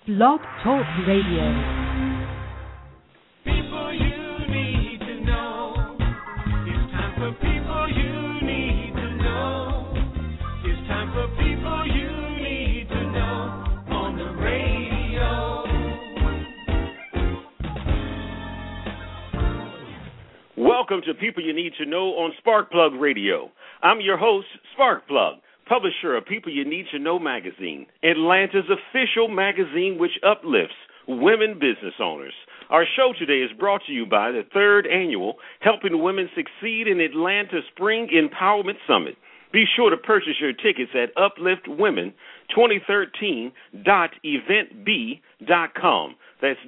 Blog Talk Radio. People you need to know. It's time for people you need to know. It's time for people you need to know on the radio. Welcome to People You Need to Know on Sparkplug Radio. I'm your host, Sparkplug, publisher of People You Need to Know magazine, Atlanta's official magazine which uplifts women business owners. Our show today is brought to you by the 3rd annual Helping Women Succeed in Atlanta Spring Empowerment Summit. Be sure to purchase your tickets at upliftwomen2013.eventbee.com. That's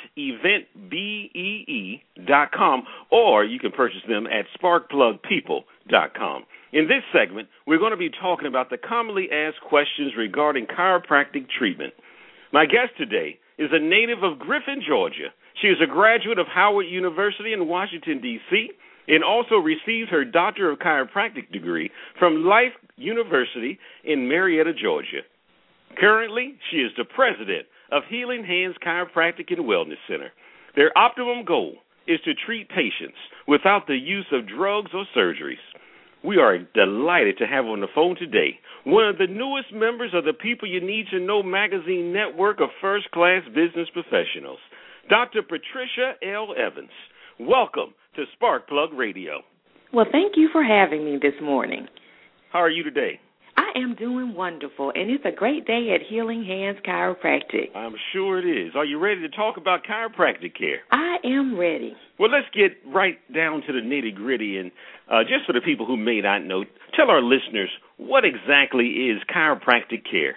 .eventbee.com, or you can purchase them at sparkplugpeople.com. In this segment, we're going to be talking about the commonly asked questions regarding chiropractic treatment. My guest today is a native of Griffin, Georgia. She is a graduate of Howard University in Washington, D.C., and also received her Doctor of Chiropractic degree from Life University in Marietta, Georgia. Currently, she is the president of Healing Hands Chiropractic and Wellness Center. Their optimum goal is to treat patients without the use of drugs or surgeries. We are delighted to have on the phone today one of the newest members of the People You Need to Know magazine network of first-class business professionals, Dr. Patricia L. Evans. Welcome to Sparkplug Radio. Well, thank you for having me this morning. How are you today? I am doing wonderful, and it's a great day at Healing Hands Chiropractic. I'm sure it is. Are you ready to talk about chiropractic care? I am ready. Well, let's get right down to the nitty-gritty, and just for the people who may not know, tell our listeners what exactly is chiropractic care.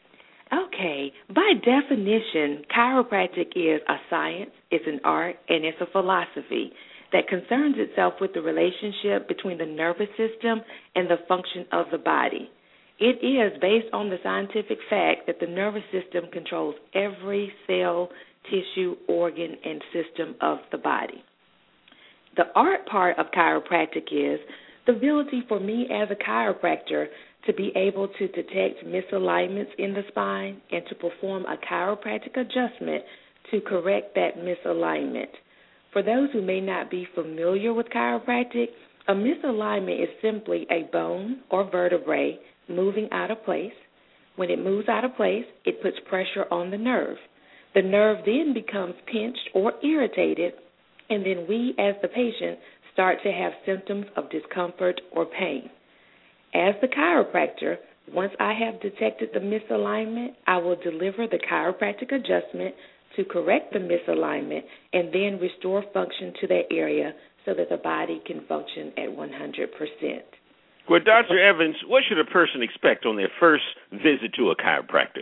Okay. By definition, chiropractic is a science, it's an art, and it's a philosophy that concerns itself with the relationship between the nervous system and the function of the body. It is based on the scientific fact that the nervous system controls every cell, tissue, organ, and system of the body. The art part of chiropractic is the ability for me as a chiropractor to be able to detect misalignments in the spine and to perform a chiropractic adjustment to correct that misalignment. For those who may not be familiar with chiropractic, a misalignment is simply a bone or vertebrae moving out of place. When it moves out of place, it puts pressure on the nerve. The nerve then becomes pinched or irritated, and then we, as the patient, start to have symptoms of discomfort or pain. As the chiropractor, once I have detected the misalignment, I will deliver the chiropractic adjustment to correct the misalignment and then restore function to that area so that the body can function at 100%. Well, Dr. Evans, what should a person expect on their first visit to a chiropractor?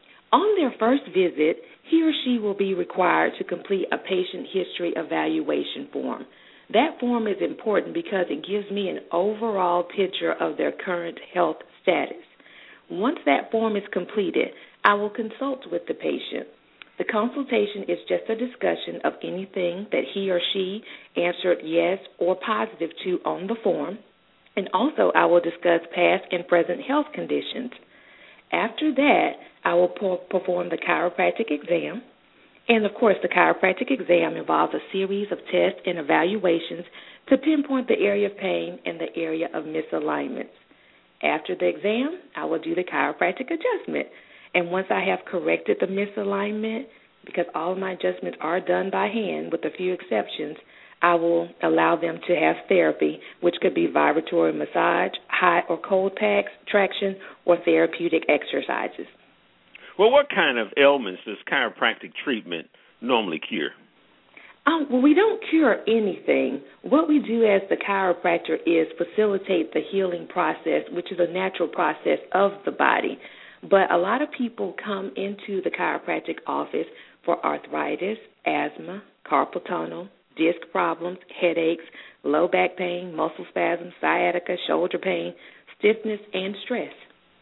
On their first visit, he or she will be required to complete a patient history evaluation form. That form is important because it gives me an overall picture of their current health status. Once that form is completed, I will consult with the patient. The consultation is just a discussion of anything that he or she answered yes or positive to on the form, and also I will discuss past and present health conditions. After that, I will perform the chiropractic exam. And, of course, the chiropractic exam involves a series of tests and evaluations to pinpoint the area of pain and the area of misalignments. After the exam, I will do the chiropractic adjustment. And once I have corrected the misalignment, because all of my adjustments are done by hand with a few exceptions, I will allow them to have therapy, which could be vibratory massage, hot or cold packs, traction, or therapeutic exercises. Well, what kind of ailments does chiropractic treatment normally cure? Well, we don't cure anything. What we do as the chiropractor is facilitate the healing process, which is a natural process of the body. But a lot of people come into the chiropractic office for arthritis, asthma, carpal tunnel, disc problems, headaches, low back pain, muscle spasms, sciatica, shoulder pain, stiffness, and stress.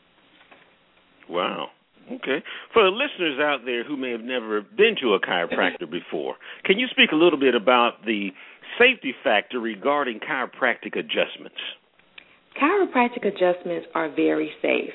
Wow. Okay. For the listeners out there who may have never been to a chiropractor before, can you speak a little bit about the safety factor regarding chiropractic adjustments? Chiropractic adjustments are very safe.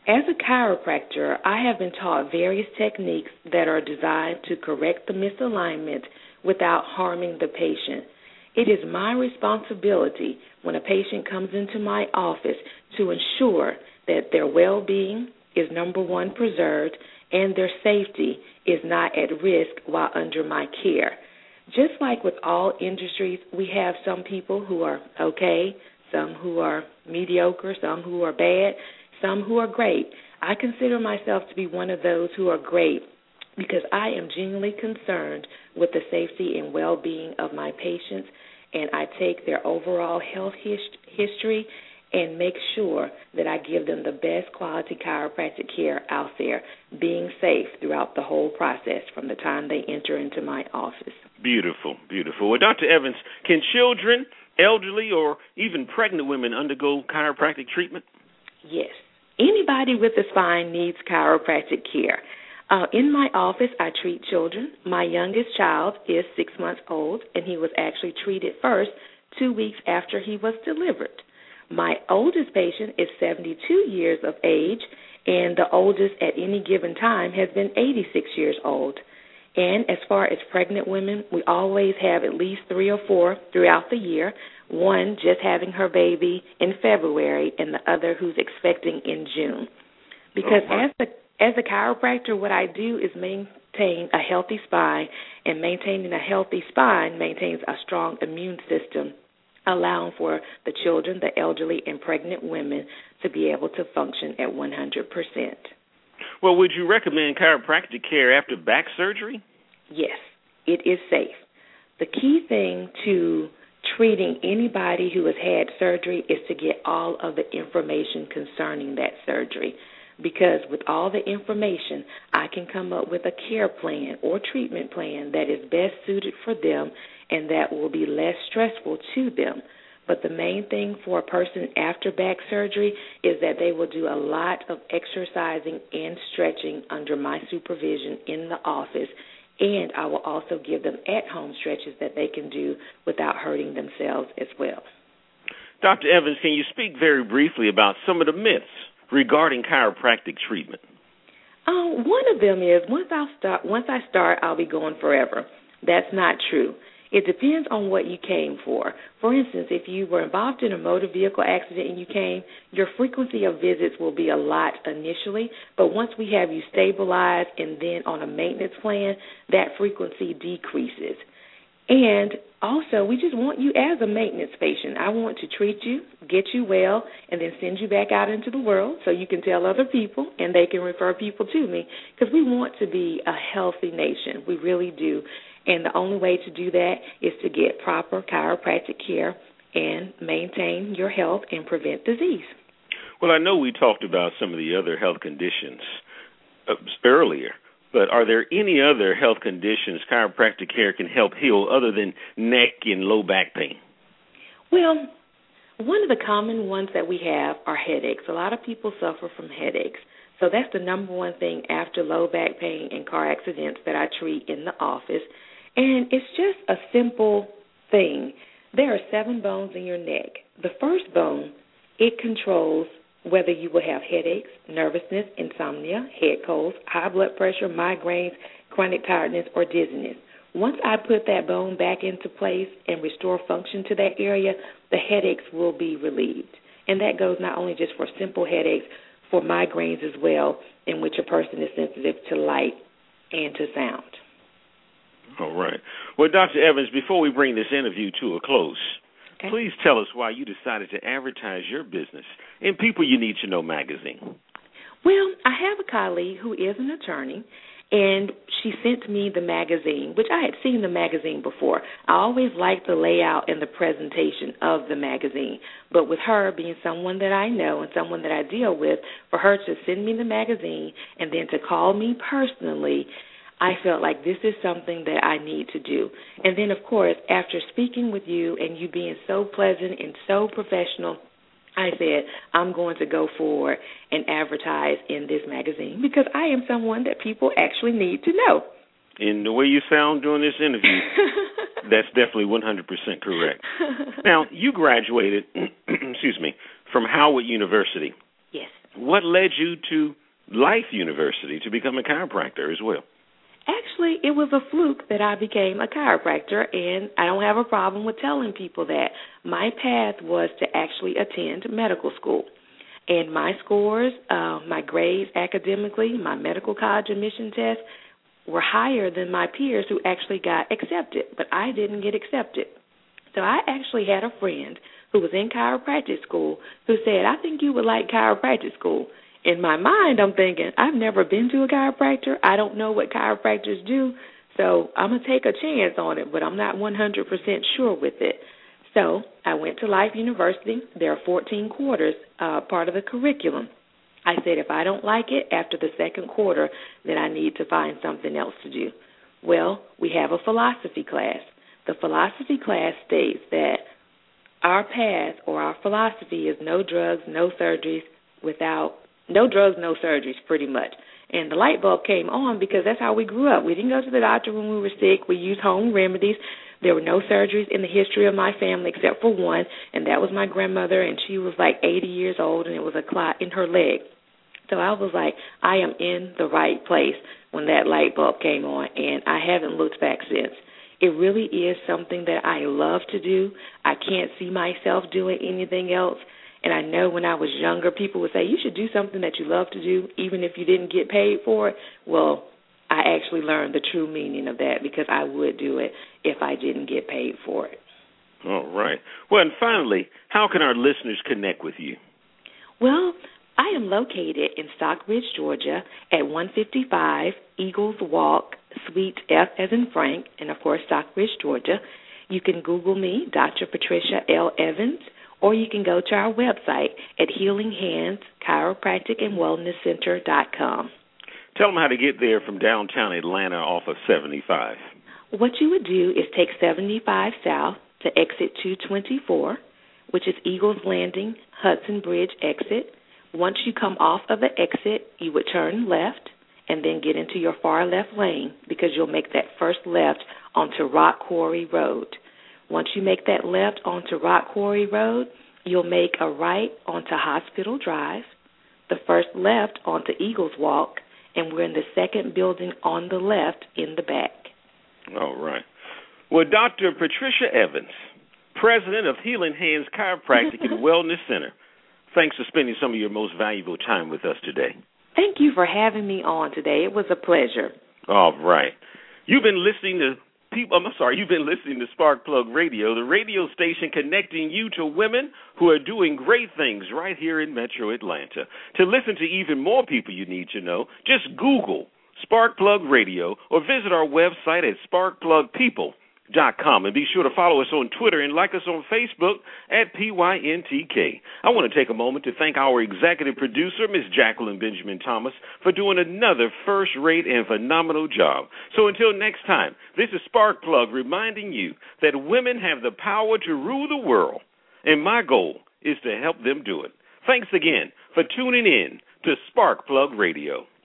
As a chiropractor, I have been taught various techniques that are designed to correct the misalignment without harming the patient. It is my responsibility when a patient comes into my office to ensure that their well-being is, number one, preserved and their safety is not at risk while under my care. Just like with all industries, we have some people who are okay, some who are mediocre, some who are bad, some who are great. I consider myself to be one of those who are great because I am genuinely concerned with the safety and well-being of my patients, and I take their overall health history and make sure that I give them the best quality chiropractic care out there, being safe throughout the whole process from the time they enter into my office. Beautiful, beautiful. Well, Dr. Evans, can children, elderly, or even pregnant women undergo chiropractic treatment? Yes. Anybody with a spine needs chiropractic care. In my office, I treat children. My youngest child is 6 months old, and he was actually treated first 2 weeks after he was delivered. My oldest patient is 72 years of age, and the oldest at any given time has been 86 years old. And as far as pregnant women, we always have at least 3 or 4 throughout the year, one just having her baby in February and the other who's expecting in June. Because as a chiropractor, what I do is maintain a healthy spine, and maintaining a healthy spine maintains a strong immune system, allowing for the children, the elderly, and pregnant women to be able to function at 100%. Well, would you recommend chiropractic care after back surgery? Yes, it is safe. The key thing to treating anybody who has had surgery is to get all of the information concerning that surgery, because with all the information, I can come up with a care plan or treatment plan that is best suited for them and that will be less stressful to them. But the main thing for a person after back surgery is that they will do a lot of exercising and stretching under my supervision in the office, and I will also give them at-home stretches that they can do without hurting themselves as well. Dr. Evans, can you speak very briefly about some of the myths regarding chiropractic treatment? One of them is once I start, I'll be going forever. That's not true. It depends on what you came for. For instance, if you were involved in a motor vehicle accident and you came, your frequency of visits will be a lot initially, but once we have you stabilized and then on a maintenance plan, that frequency decreases. And also, we just want you as a maintenance patient. I want to treat you, get you well, and then send you back out into the world so you can tell other people and they can refer people to me, because we want to be a healthy nation. We really do. And the only way to do that is to get proper chiropractic care and maintain your health and prevent disease. Well, I know we talked about some of the other health conditions earlier, but are there any other health conditions chiropractic care can help heal other than neck and low back pain? Well, one of the common ones that we have are headaches. A lot of people suffer from headaches. So that's the number one thing after low back pain and car accidents that I treat in the office. And it's just a simple thing. There are 7 bones in your neck. The first bone, it controls whether you will have headaches, nervousness, insomnia, head colds, high blood pressure, migraines, chronic tiredness, or dizziness. Once I put that bone back into place and restore function to that area, the headaches will be relieved. And that goes not only just for simple headaches, for migraines as well, in which a person is sensitive to light and to sound. All right. Well, Dr. Evans, before we bring this interview to a close, please tell us why you decided to advertise your business in People You Need to Know magazine. Well, I have a colleague who is an attorney, and she sent me the magazine, which I had seen the magazine before. I always liked the layout and the presentation of the magazine, but with her being someone that I know and someone that I deal with, for her to send me the magazine and then to call me personally, I felt like this is something that I need to do. And then, of course, after speaking with you and you being so pleasant and so professional, I said, I'm going to go forward and advertise in this magazine because I am someone that people actually need to know. In the way you sound during this interview, that's definitely 100% correct. Now, you graduated, from Howard University. Yes. what led you to Life University to become a chiropractor as well? Actually, it was a fluke that I became a chiropractor, and I don't have a problem with telling people that. My path was to actually attend medical school. And my scores, my grades academically, my medical college admission test were higher than my peers who actually got accepted, but I didn't get accepted. So I actually had a friend who was in chiropractic school who said, I think you would like chiropractic school. In my mind, I'm thinking, I've never been to a chiropractor. I don't know what chiropractors do, so I'm going to take a chance on it, but I'm not 100% sure with it. So I went to Life University. There are 14 quarters, part of the curriculum. I said if I don't like it after the second quarter, then I need to find something else to do. Well, we have a philosophy class. The philosophy class states that our path or our philosophy is no drugs, no surgeries, no surgeries, pretty much. And the light bulb came on because that's how we grew up. We didn't go to the doctor when we were sick. We used home remedies. There were no surgeries in the history of my family except for one, and that was my grandmother, and she was like 80 years old, and it was a clot in her leg. So I was like, I am in the right place when that light bulb came on, and I haven't looked back since. It really is something that I love to do. I can't see myself doing anything else. And I know when I was younger, people would say, you should do something that you love to do, even if you didn't get paid for it. Well, I actually learned the true meaning of that because I would do it if I didn't get paid for it. All right. Well, and finally, how can our listeners connect with you? Well, I am located in Stockbridge, Georgia, at 155 Eagles Walk, Suite F as in Frank, and, of course, Stockbridge, Georgia. You can Google me, Dr. Patricia L. Evans, or you can go to our website at HealingHands.com. Tell them how to get there from downtown Atlanta off of 75. What you would do is take 75 south to exit 224, which is Eagles Landing, Hudson Bridge exit. Once you come off of the exit, you would turn left and then get into your far left lane because you'll make that first left onto Rock Quarry Road. Once you make that left onto Rock Quarry Road, you'll make a right onto Hospital Drive, the first left onto Eagles Walk, and we're in the second building on the left in the back. All right. Well, Dr. Patricia Evans, president of Healing Hands Chiropractic and Wellness Center, thanks for spending some of your most valuable time with us today. Thank you for having me on today. It was a pleasure. All right. You've been listening to Spark Plug Radio, the radio station connecting you to women who are doing great things right here in Metro Atlanta. To listen to even more people you need to know, just Google Spark Plug Radio or visit our website at sparkplugpeople.com. And be sure to follow us on Twitter and like us on Facebook at PYNTK. I want to take a moment to thank our executive producer, Ms. Jacqueline Benjamin Thomas, for doing another first-rate and phenomenal job. So until next time, this is Spark Plug reminding you that women have the power to rule the world, and my goal is to help them do it. Thanks again for tuning in to Spark Plug Radio.